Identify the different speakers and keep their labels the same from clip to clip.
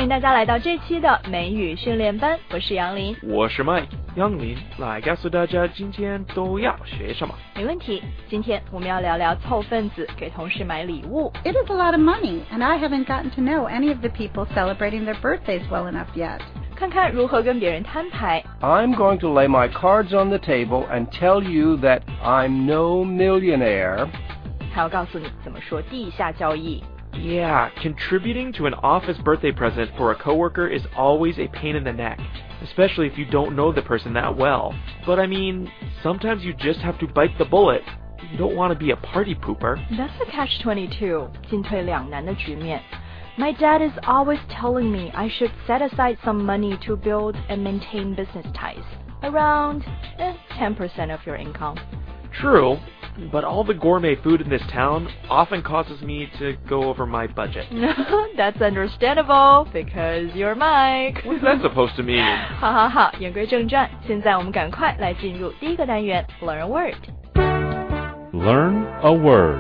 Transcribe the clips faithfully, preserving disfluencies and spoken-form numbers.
Speaker 1: 迎大家来到这期的美语训练班，我是杨林，
Speaker 2: 我是 Mike。杨林来告诉大家今天都要学什么。
Speaker 1: 没问题，今天我们要聊聊凑份子给同事买礼物。
Speaker 3: It is a lot of money, and I haven't gotten to know any of the people celebrating their birthdays well enough yet.
Speaker 1: 看看如何跟别人摊牌。
Speaker 4: I'm going to lay my cards on the table and tell you that I'm no millionaire.
Speaker 1: 还要告诉你怎么说地下交易。
Speaker 2: Yeah, contributing to an office birthday present for a coworker is always a pain in the neck, especially if you don't know the person that well. But I mean, sometimes you just have to bite the bullet. You don't want to be a party pooper.
Speaker 1: That's a catch twenty-two, 进退两难的局面。 My dad is always telling me I should set aside some money to build and maintain business ties. Around eh, ten percent of your income.
Speaker 2: True, but all the gourmet food in this town often causes me to go over my budget.
Speaker 1: That's understandable, because you're Mike.
Speaker 2: What's that supposed to mean?
Speaker 1: 好好好，言归正传，现在我们赶快来进入第一个单元 Learn a word.
Speaker 5: Learn a word.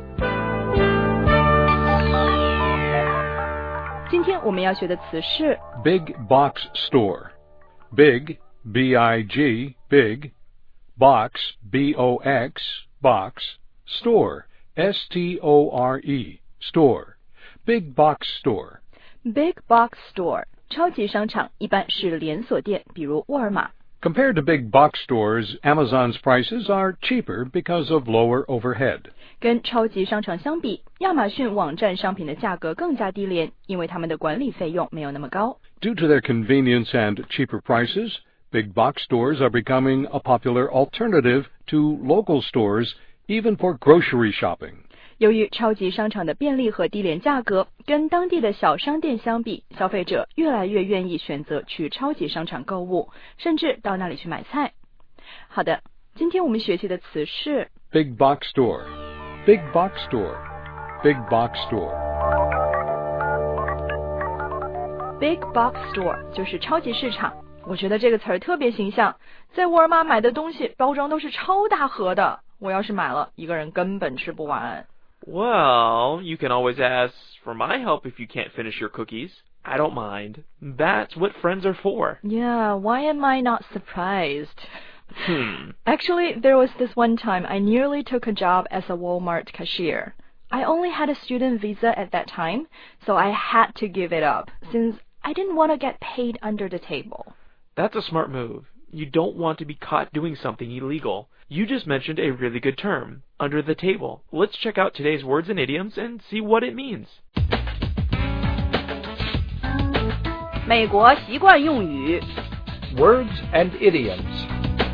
Speaker 1: 今天我们要学的词是
Speaker 5: Big box store. Big, B I G, big. Box, B O X, box. Store, S T O R E, store. Big box store.
Speaker 1: Big box store. 超级商场一般是连锁店，比如沃尔玛。
Speaker 5: Compared to big box stores, Amazon's prices are cheaper because of lower overhead.
Speaker 1: 跟超级商场相比，亚马逊网站商品的价格更加低廉，因为他们的管理费用没有那么高。
Speaker 5: Due to their convenience and cheaper prices, big box stores are becoming a popular alternative to local stores, even for grocery shopping.
Speaker 1: 由于超级商场的便利和低廉价格，跟当地的小商店相比，消费者越来越愿意选择去超级商场购物，甚至到那里去买菜。好的，今天我们学习的词是
Speaker 5: Big box store. Big box store. Big box store.
Speaker 1: Big box store 就是超级市场。我觉得这个词儿特别形象，在沃尔玛买的东西包装都是超大盒的，我要是买了，一个人根本吃不完。
Speaker 2: Well, you can always ask for my help if you can't finish your cookies. I don't mind. That's what friends are for.
Speaker 1: Yeah, why am I not surprised?
Speaker 2: Hmm.
Speaker 1: Actually, there was this one time I nearly took a job as a Walmart cashier. I only had a student visa at that time, so I had to give it up, since I didn't want to get paid under the table.
Speaker 2: That's a smart move. You don't want to be caught doing something illegal. You just mentioned a really good term, under the table. Let's check out today's words and idioms and see what it means.
Speaker 6: 美国习惯用语
Speaker 4: Words and idioms.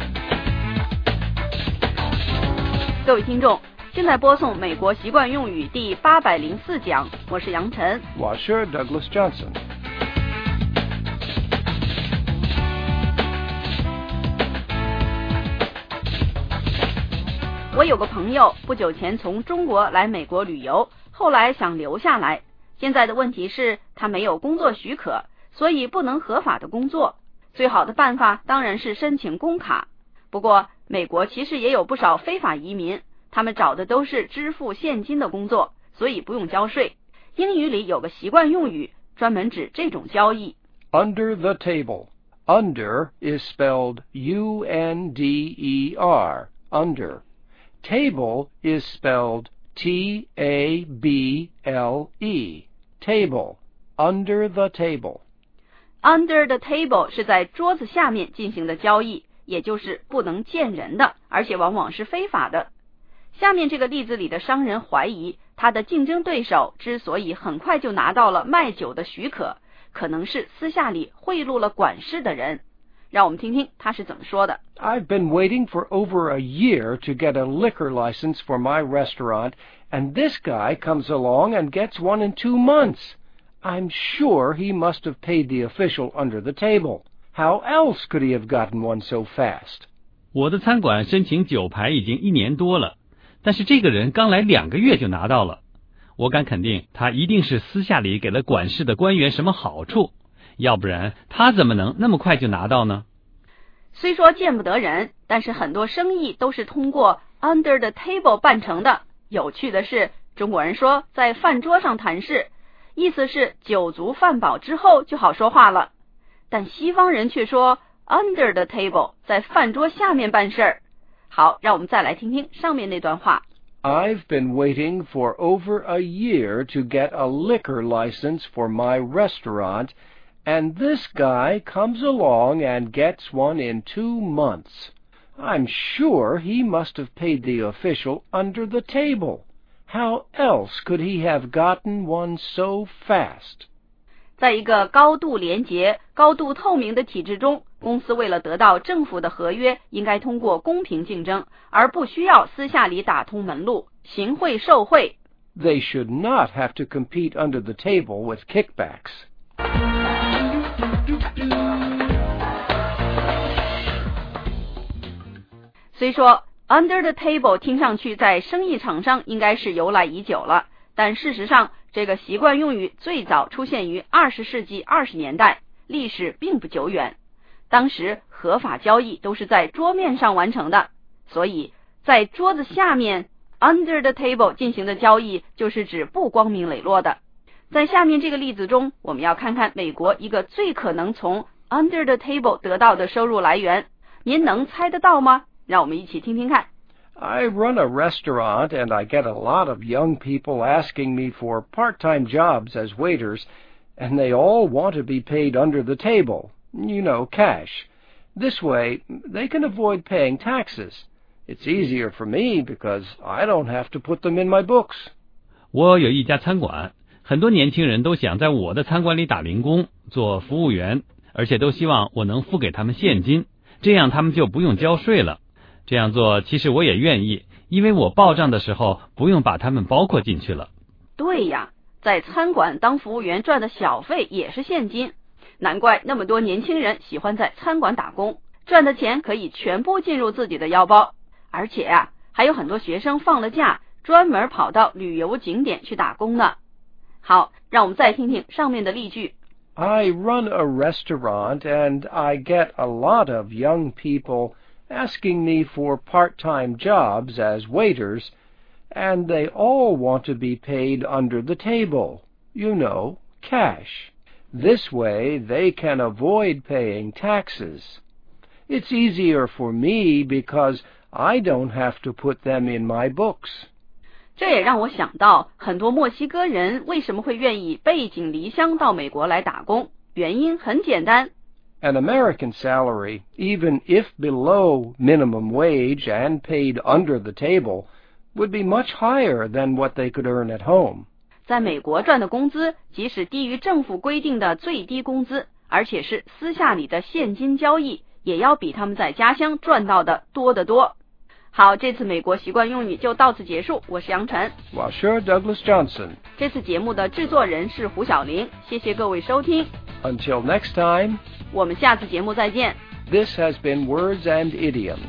Speaker 6: 各位听众，现在播送美国习惯用语第八百零四讲，我是杨晨。
Speaker 4: 我是 Douglas Johnson.
Speaker 6: 我有个朋友不久前从中国来美国旅游，后来想留下来。现在的问题是他没有工作许可，所以不能合法的工作。最好的办法当然是申请工卡。不过美国其实也有不少非法移民，他们找的都是支付现金的工作，所以不用交税。英语里有个习惯用语，专门指这种交易。
Speaker 4: Under the table. Under is spelled U N D E R. Under. Table is spelled T A B L E. Table. Under the table.
Speaker 6: Under the table 是在桌子下面进行的交易，也就是不能见人的，而且往往是非法的。下面这个例子里的商人怀疑，他的竞争对手之所以很快就拿到了卖酒的许可，可能是私下里贿赂了管事的人。让我们听听他是怎么说的。
Speaker 4: I've been waiting for over a year to get a liquor license for my restaurant, and this guy comes along and gets one in two months. I'm sure he must have paid the official under the table. How else could he have gotten one so fast?
Speaker 7: 我的餐馆申请酒牌已经一年多了，但是这个人刚来两个月就拿到了。我敢肯定，他一定是私下里给了管事的官员什么好处。要不然他怎么能那么快就拿到呢？
Speaker 6: 虽说见不得人，但是很多生意都是通过 under the table 办成的。有趣的是，中国人说在饭桌上谈事， 意思是酒足饭饱之后就好说话了。但西方人却说 under the table， 在饭桌下面办事儿。好，让我们再来听听上面那段话。
Speaker 4: I've been waiting for over a year to get a liquor license for my restaurant, and this guy comes along and gets one in two months. I'm sure he must have paid the official under the table. How else could he have gotten one so fast?
Speaker 6: 在一个高度廉洁、高度透明的体制中，公司为了得到政府的合约，应该通过公平竞争，而不需要私下里打通门路，行贿受贿。
Speaker 4: They should not have to compete under the table with kickbacks.
Speaker 6: 虽说 under the table 听上去在生意场上应该是由来已久了，但事实上这个习惯用语最早出现于二十世纪二十年代，历史并不久远。当时合法交易都是在桌面上完成的，所以在桌子下面 under the table 进行的交易就是指不光明磊落的。在下面这个例子中，我们要看看美国一个最可能从 under the table 得到的收入来源，您能猜得到吗？让我们一起听听看。
Speaker 4: I run a restaurant, and I get a lot of young people asking me for part-time jobs as waiters, and they all want to be paid under the table, you know, cash. This way, they can avoid paying taxes. It's easier for me because I don't have to put them in my books.
Speaker 7: 我有一家餐馆，很多年轻人都想在我的餐馆里打零工，做服务员，而且都希望我能付给他们现金，这样他们就不用交税了。这样做其实我也愿意，因为我报账的时候不用把他们包括进去了。
Speaker 6: 对呀，在餐馆当服务员赚的小费也是现金，难怪那么多年轻人喜欢在餐馆打工，赚的钱可以全部进入自己的腰包。而且啊，还有很多学生放了假，专门跑到旅游景点去打工呢。好，让我们再听听上面的例句。
Speaker 4: I run a restaurant, and I get a lot of young people asking me for part-time jobs as waiters, and they all want to be paid under the table, you know, cash. This way they can avoid paying taxes. It's easier for me because I don't have to put them in my books.
Speaker 6: 这也让我想到，很多墨西哥人为什么会愿意背井离乡到美国来打工，原因很简单。
Speaker 4: An American salary, even if below minimum wage and paid under the table, would be much higher than what they could earn at home.
Speaker 6: 在美国赚的工资，即使低于政府规定的最低工资，而且是私下里的现金交易，也要比他们在家乡赚到的多得多。好，这次美国习惯用语就到此结束。我是杨晨，
Speaker 4: 我是 Douglas Johnson。
Speaker 6: 这次节目的制作人是胡小玲，谢谢各位收听。
Speaker 4: Until next time,
Speaker 6: 我们下次节目再见。
Speaker 4: This has been Words and Idioms.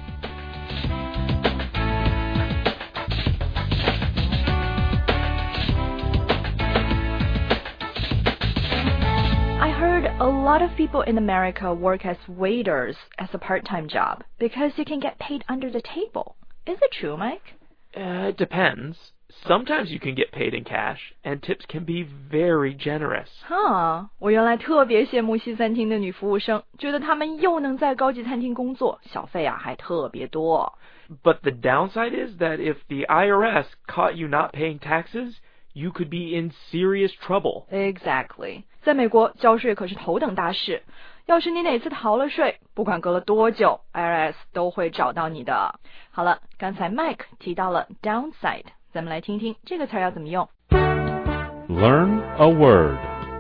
Speaker 1: I heard a lot of people in America work as waiters as a part-time job because you can get paid under the table. Is it true, Mike?
Speaker 2: Uh, it depends. Sometimes you can get paid in cash, and tips can be very generous.
Speaker 1: 哈，我原来特别羡慕西餐厅的女服务生，觉得她们又能在高级餐厅工作，小费啊还特别多。
Speaker 2: But the downside is that if the I R S caught you not paying taxes, you could be in serious trouble.
Speaker 1: Exactly. 在美国，交税可是头等大事。要是你哪次逃了税，不管隔了多久 ，I R S 都会找到你的。好了，刚才 Mike 提到了 downside， 咱们来听听这个词要怎么用。
Speaker 5: Learn a word.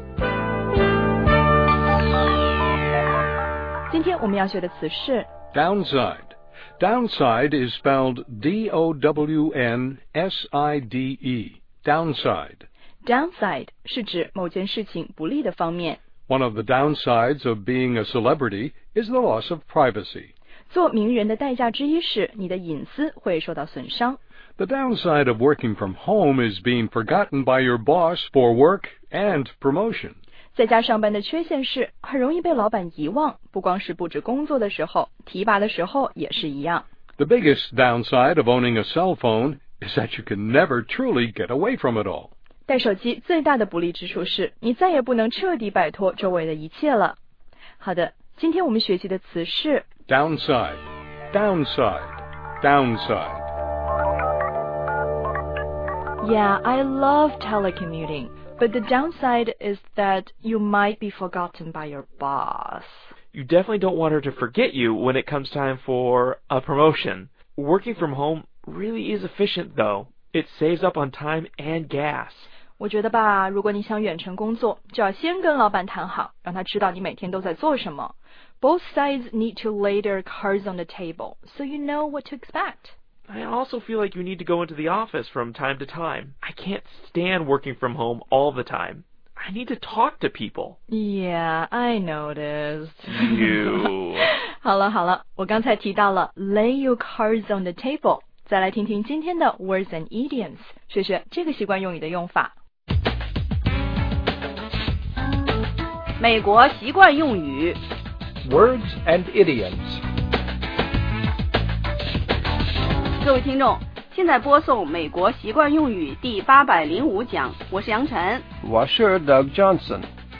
Speaker 1: 今天我们要学的词是
Speaker 5: Downside. Downside is spelled D O W N S I D E. Downside.
Speaker 1: downside 是指某件事情不利的方面。
Speaker 5: One of the downsides of being a celebrity is the loss of privacy.
Speaker 1: 做名人的代价之一是你的隐私会受到损伤。
Speaker 5: The downside of working from home is being forgotten by your boss for work and promotion.
Speaker 1: 在家上班的缺陷是很容易被老板遗忘，不光是布置工作的时候，提拔的时候也是一样。
Speaker 5: The biggest downside of owning a cell phone is that you can never truly get away from it all.
Speaker 1: 带手机最大的不利之处是，你再也不能彻底摆脱周围的一切了。好的，今天我们学习的词是
Speaker 5: downside, downside, downside.
Speaker 1: Yeah, I love telecommuting, but the downside is that you might be forgotten by your boss.
Speaker 2: You definitely don't want her to forget you when it comes time for a promotion. Working from home really is efficient, though. It saves up on time and gas.
Speaker 1: 我觉得吧，如果你想远程工作，就要先跟老板谈好，让他知道你每天都在做什么。Both sides need to lay their cards on the table, so you know what to expect.
Speaker 2: I also feel like you need to go into the office from time to time. I can't stand working from home all the time. I need to talk to people.
Speaker 1: Yeah, I noticed.
Speaker 2: You.
Speaker 1: 好了好了，我刚才提到了 lay your cards on the table. 再来听听今天的 words and idioms， 学学这个习惯用语的用法。
Speaker 6: 美国习惯用语
Speaker 4: Words and idioms.
Speaker 6: 各位听众，现在播送美国习惯用语第八百零五讲，我是杨晨，
Speaker 4: 我是 Doug Johnson。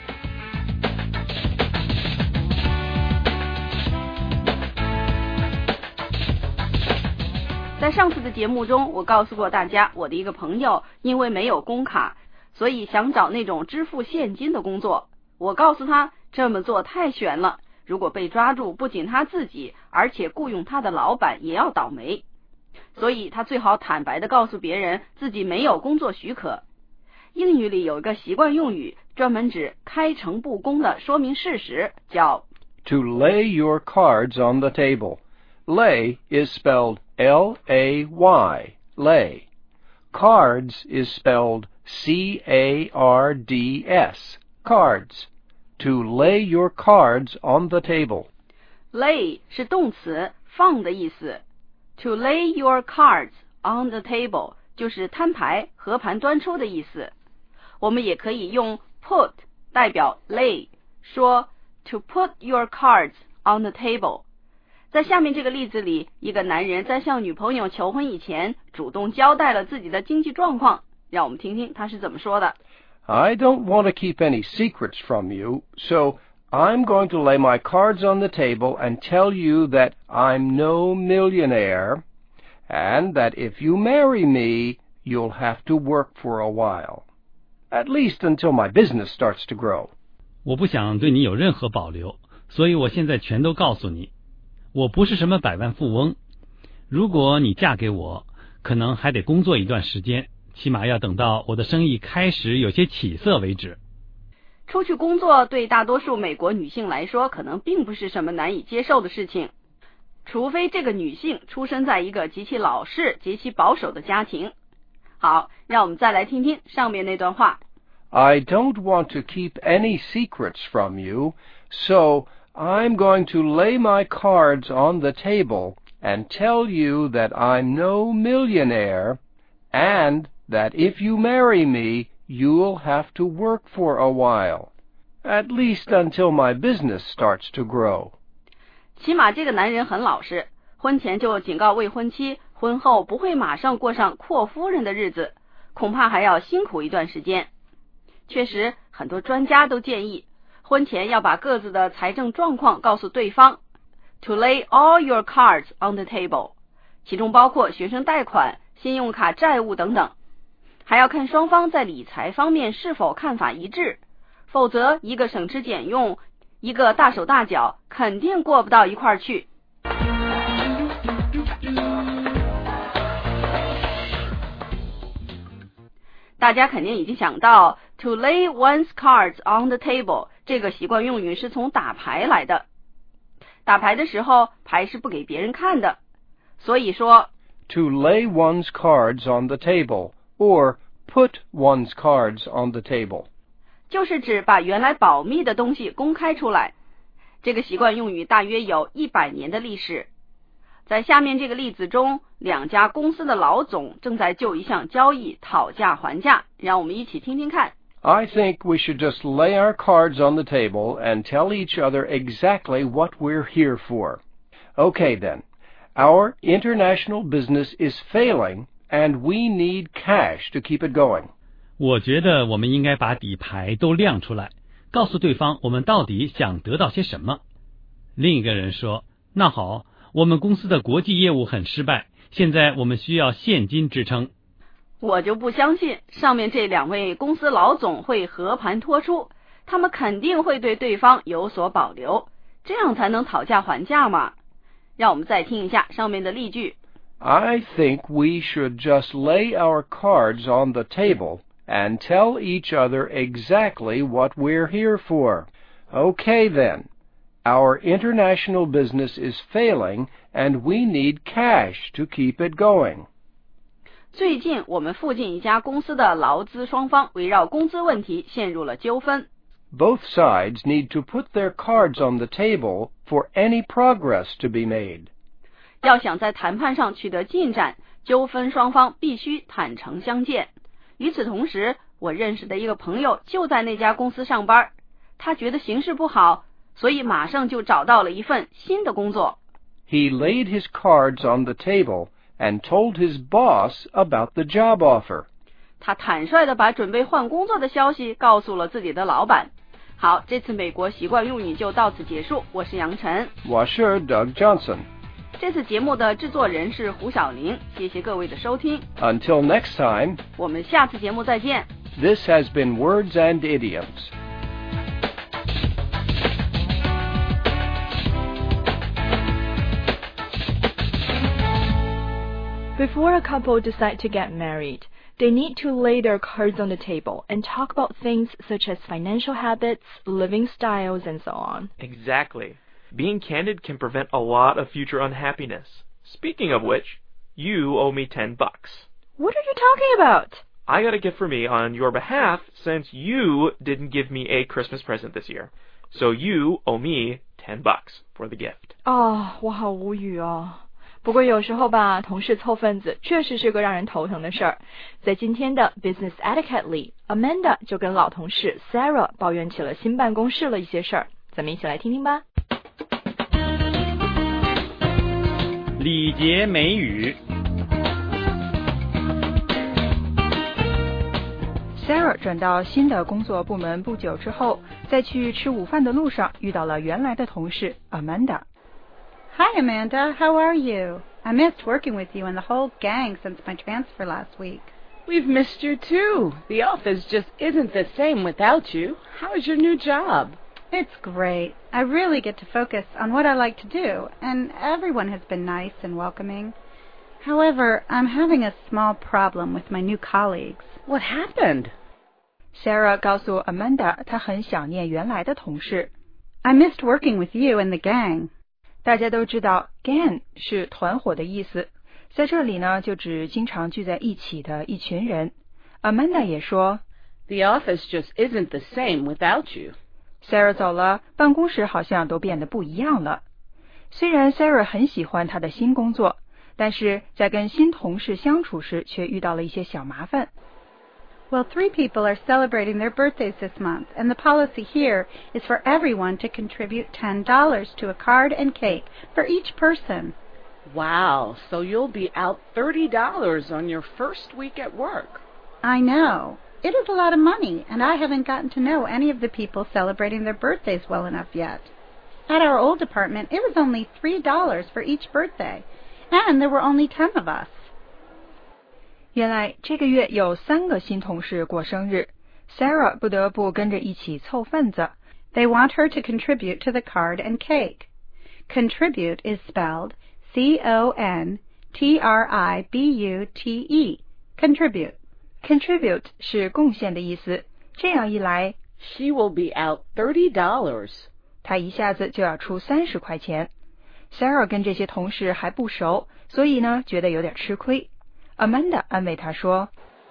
Speaker 6: 在上次的节目中，我告诉过大家，我的一个朋友因为没有工卡，所以想找那种支付现金的工作。我告诉他，这么做太悬了，如果被抓住，不仅他自己，而且雇佣他的老板也要倒霉。所以他最好坦白地告诉别人自己没有工作许可。英语里有一个习惯用语，专门指开诚布公的说明事实，叫
Speaker 4: To lay your cards on the table. Lay is spelled L A Y, lay. Cards is spelled C A R D S, cards. To lay your cards on the table.
Speaker 6: Lay 是动词，放的意思。To lay your cards on the table 就是摊牌、和盘端出的意思。我们也可以用 put 代表 lay， 说 to put your cards on the table。在下面这个例子里，一个男人在向女朋友求婚以前，主动交代了自己的经济状况。让我们听听他是怎么说的。
Speaker 4: I don't want to keep any secrets from you, so I'm going to lay my cards on the table and tell you that I'm no millionaire, and that if you marry me, you'll have to work for a while. At least until my business starts to grow.
Speaker 7: 我不想对你有任何保留，所以我现在全都告诉你。我不是什么百万富翁，如果你嫁给我，可能还得工作一段时间，起码要等到我的生意开始有些起色为止。
Speaker 6: 出去工作对大多数美国女性来说，可能并不是什么难以接受的事情，除非这个女性出生在一个极其老实、极其保守的家庭。好，让我们再来听听上面那段话。
Speaker 4: I don't want to keep any secrets from you, so I'm going to lay my cards on the table and tell you that I'm no millionaire, and that if you marry me, you'll have to work for a while, at least until my business starts to grow.
Speaker 6: 起码这个男人很老实，婚前就警告未婚妻，婚后不会马上过上阔夫人的日子，恐怕还要辛苦一段时间。确实，很多专家都建议，婚前要把各自的财政状况告诉对方 ，to lay all your cards on the table， 其中包括学生贷款、信用卡债务等等。还要看双方在理财方面是否看法一致，否则一个省吃俭用，一个大手大脚，肯定过不到一块儿去。大家肯定已经想到 to lay one's cards on the table 这个习惯用语是从打牌来的。打牌的时候，牌是不给别人看的，所以说
Speaker 4: to lay one's cards on the table, or put one's cards on the table，
Speaker 6: 就是指把原来保密的东西公开出来。这个习惯用语大约有一百年的历史。在下面这个例子中，两家公司的老总正在就一项交易讨价还价，让我们一起听听看。
Speaker 4: I think we should just lay our cards on the table and tell each other exactly what we're here for. Okay then, our international business is failing and we need cash to keep it going.
Speaker 7: 我觉得我们应该把底牌都亮出来，告诉对方我们到底想得到些什么。另一个人说，那好，我们公司的国际业务很失败，现在我们需要现金支撑。
Speaker 6: 我就不相信上面这两位公司老总会和盘托出，他们肯定会对对方有所保留，这样才能讨价还价嘛。让我们再听一下上面的例句。
Speaker 4: I think we should just lay our cards on the table and tell each other exactly what we're here for. Okay then. Our international business is failing and we need cash to keep it going.
Speaker 6: 最近我们附近一家公司的劳资双方围绕工资问题陷入了纠纷。
Speaker 4: Both sides need to put their cards on the table for any progress to be made.
Speaker 6: 要想在谈判上取得进展，纠纷双方必须坦诚相见。与此同时，我认识的一个朋友就在那家公司上班，他觉得形势不好，所以马上就找到了一份新的工作。
Speaker 4: He laid his cards on the table and told his boss about the job offer.
Speaker 6: 他坦率地把准备换工作的消息告诉了自己的老板。好，这次美国习惯用语就到此结束。我是杨晨，
Speaker 4: 我是 Doug Johnson。
Speaker 6: 这次节目的制作人是胡小玲，谢谢各位的收听。
Speaker 4: Until next time,
Speaker 6: 我们下次节目再见。
Speaker 4: This has been Words and Idioms.
Speaker 1: Before a couple decide to get married, they need to lay their cards on the table and talk about things such as financial habits, living styles, and so on.
Speaker 2: Exactly. Being candid can prevent a lot of future unhappiness. Speaking of which, you owe me ten bucks.
Speaker 1: What are you talking about?
Speaker 2: I got a gift for me on your behalf since you didn't give me a Christmas present this year. So you owe me ten bucks for the gift.
Speaker 1: 哦，我好无语哦。不过有时候吧，同事凑份子确实是个让人头疼的事儿。在今天的 Business Etiquette 里 ，Amanda 就跟老同事 Sarah 抱怨起了新办公室的一些事儿。咱们一起来听听吧。
Speaker 7: 礼节美语。
Speaker 8: Sarah 转到新的工作部门不久之后，在去吃午饭的路上遇到了原来的同事 Amanda。Hi
Speaker 3: Amanda, how are you? I missed working with you and the whole gang since my transfer last week.
Speaker 9: We've missed you too. The office just isn't the same without you. How's your new job?
Speaker 3: It's great. I really get to focus on what I like to do, and everyone has been nice and welcoming. However, I'm having a small problem with my new colleagues.
Speaker 9: What happened?
Speaker 8: Sarah 告诉 Amanda 她很想念原来的同事。
Speaker 3: I missed working with you and the gang.
Speaker 8: 大家都知道 gang 是团伙的意思，在这里呢就指经常聚在一起的一群人。Amanda 也说
Speaker 9: The office just isn't the same without you.
Speaker 8: Sarah 走了，办公室好像都变得不一样了。虽然 Sarah 很喜欢她的新工作，但是在跟新同事相处时却遇到了一些小麻烦。
Speaker 3: Well, three people are celebrating their birthdays this month, and the policy here is for everyone to contribute ten dollars to a card and cake for each person.
Speaker 9: Wow, so you'll be out thirty dollars on your first week at work.
Speaker 3: I know. It is a lot of money, and I haven't gotten to know any of the people celebrating their birthdays well enough yet. At our old department, it was only three dollars for each birthday, and there were only ten of us.
Speaker 8: 原来这个月有三个新同事过生日 ，Sarah 不得不跟着一起凑份子。
Speaker 3: They want her to contribute to the card and cake. Contribute is spelled C O N T R I B U T E. Contribute.
Speaker 8: Contribute 是贡献的意思。这样一来
Speaker 9: ，She will be out thirty dollars.
Speaker 8: 她一下子就要出三十块钱。Sarah 跟这些同事还不熟，所以呢觉得有点吃亏。Amanda 安慰她说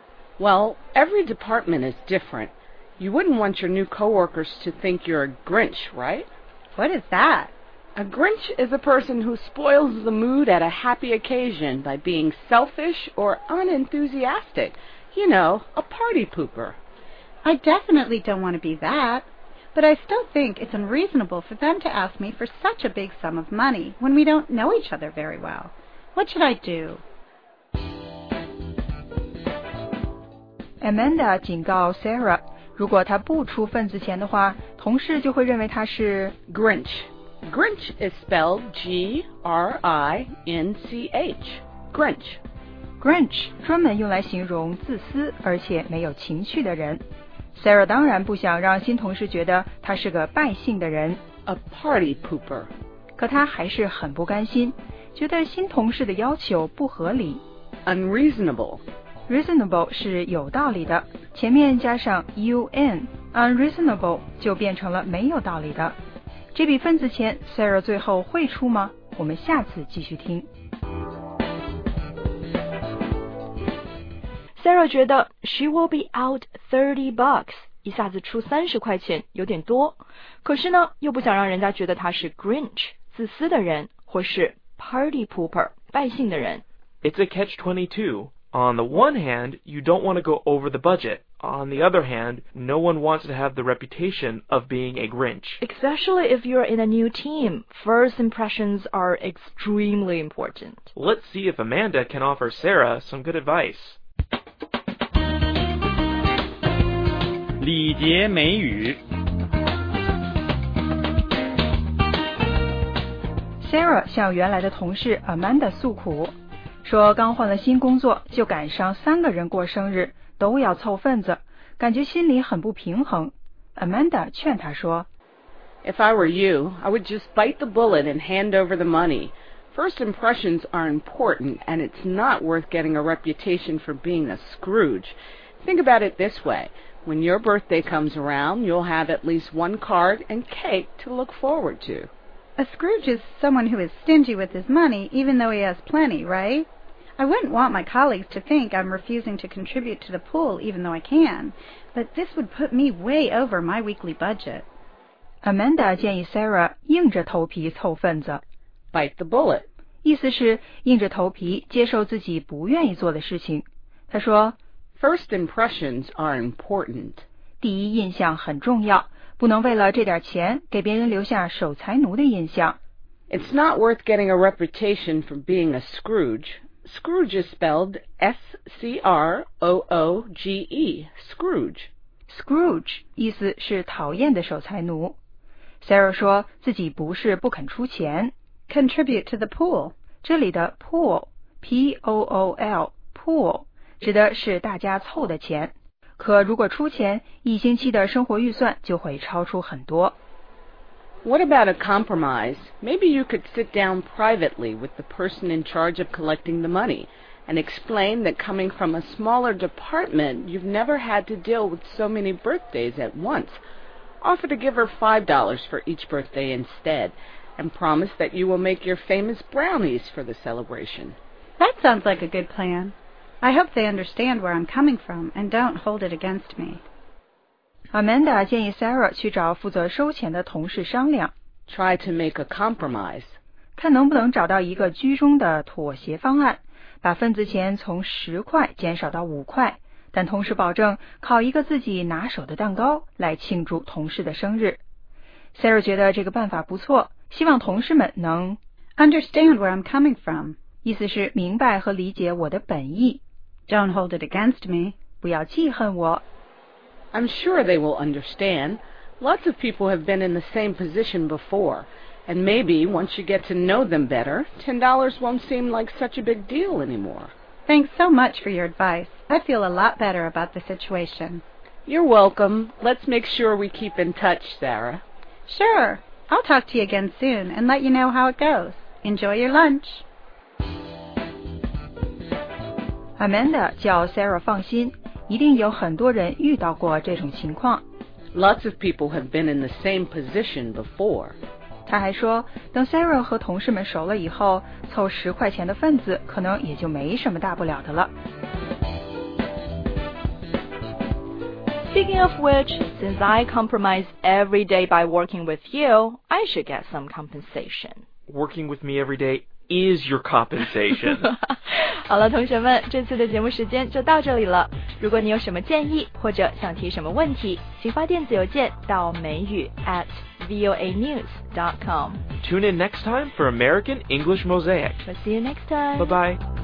Speaker 9: Well, every department is different. You wouldn't want your new coworkers to think you're a Grinch, right?
Speaker 3: What is that?
Speaker 9: A Grinch is a person who spoils the mood at a happy occasion by being selfish or unenthusiastic. You know, a party pooper.
Speaker 3: I definitely don't want to be that. But I still think it's unreasonable for them to ask me for such a big sum of money when we don't know each other very well. What should I do?
Speaker 8: Amanda 警告 Sarah， 如果她不出份子钱的话，同事就会认为她是
Speaker 9: Grinch. Grinch is spelled G R I N C H. Grinch.
Speaker 8: Grinch 专门用来形容自私而且没有情趣的人。Sarah 当然不想让新同事觉得他是个败兴的人，
Speaker 9: A party pooper.
Speaker 8: 可他还是很不甘心，觉得新同事的要求不合理。
Speaker 9: Unreasonable.
Speaker 8: Reasonable 是有道理的，前面加上 un unreasonable 就变成了没有道理的。这笔份子钱 Sarah 最后会出吗？我们下次继续听。
Speaker 1: Sarah 觉得 she will be out thirty bucks， 一下子出三十块钱有点多，可是呢又不想让人家觉得她是 Grinch 自私的人，或是 party pooper 败兴的人。
Speaker 2: It's a catch twenty-two. On the one hand, you don't want to go over the budget. On the other hand, no one wants to have the reputation of being a Grinch.
Speaker 1: Especially if you're in a new team, first impressions are extremely important.
Speaker 2: Let's see if Amanda can offer Sarah some good advice.
Speaker 7: 礼节美语。
Speaker 8: Sarah 向原来的同事 Amanda 诉苦，说刚换了新工作，就赶上三个人过生日，都要凑份子，感觉心里很不平衡。Amanda 劝她说
Speaker 9: If I were you, I would just bite the bullet and hand over the money. First impressions are important, and it's not worth getting a reputation for being a Scrooge. Think about it this way. When your birthday comes around, you'll have at least one card and cake to look forward to.
Speaker 3: A Scrooge is someone who is stingy with his money, even though he has plenty, right? I wouldn't want my colleagues to think I'm refusing to contribute to the pool, even though I can, but this would put me way over my weekly budget.
Speaker 8: Amanda 建议 Sarah 硬着头皮凑份子，
Speaker 9: Bite the bullet.
Speaker 8: 意思是硬着头皮接受自己不愿意做的事情。她说
Speaker 9: First impressions are important.
Speaker 8: 第一印象很重要，不能为了这点钱给别人留下守财奴的印象。
Speaker 9: It's not worth getting a reputation for being a Scrooge. Scrooge is spelled S C R O O G E. Scrooge.
Speaker 8: Scrooge 意思是讨厌的守财奴。Sarah 说自己不是不肯出钱。
Speaker 3: Contribute to the pool.
Speaker 8: 这里的 pool, P O O L, pool 指的是大家凑的钱，可如果出钱，一星期的生活预算就会超出很多。
Speaker 9: What about a compromise? Maybe you could sit down privately with the person in charge of collecting the money and explain that coming from a smaller department, you've never had to deal with so many birthdays at once. Offer to give her five dollars for each birthday instead, and promise that you will make your famous brownies for the celebration.
Speaker 3: That sounds like a good plan. I hope they understand where I'm coming from and don't hold it against me.
Speaker 8: Amanda 建议 Sarah 去找负责收钱的同事商量，
Speaker 9: Try to make a compromise.
Speaker 8: 看能不能找到一个居中的妥协方案，把份子钱从十块减少到五块，但同时保证烤一个自己拿手的蛋糕来庆祝同事的生日。 Sarah 觉得这个办法不错，希望同事们能
Speaker 3: Understand where I'm coming from.
Speaker 8: 意思是明白和理解我的本意，
Speaker 3: Don't hold it against me.
Speaker 8: 不要记恨我。
Speaker 9: I'm sure they will understand. Lots of people have been in the same position before, and maybe once you get to know them better, ten dollars won't seem like such a big deal anymore.
Speaker 3: Thanks so much for your advice. I feel a lot better about the situation.
Speaker 9: You're welcome. Let's make sure we keep in touch, Sarah.
Speaker 3: Sure. I'll talk to you again soon and let you know how it goes. Enjoy your lunch.
Speaker 8: Amanda 叫 Sarah 放心，一定有很多人遇到过这种情况。
Speaker 9: Lots of people have been in the same position before.
Speaker 8: 他还说，等 Sarah 和同事们熟了以后，凑十块钱的份子可能也就没什么大不了的了。
Speaker 1: Speaking of which, since I compromise every day by working with you, I should get some compensation.
Speaker 2: Working with me every day is your compensation.
Speaker 1: 好了，同学们，这次的节目时间就到这里了。如果你有什么建议或者想提什么问题，请发电子邮件到美语 at voa news dot com.
Speaker 2: Tune in next time for American English Mosaic.
Speaker 1: We'll see you next time.
Speaker 2: Bye-bye.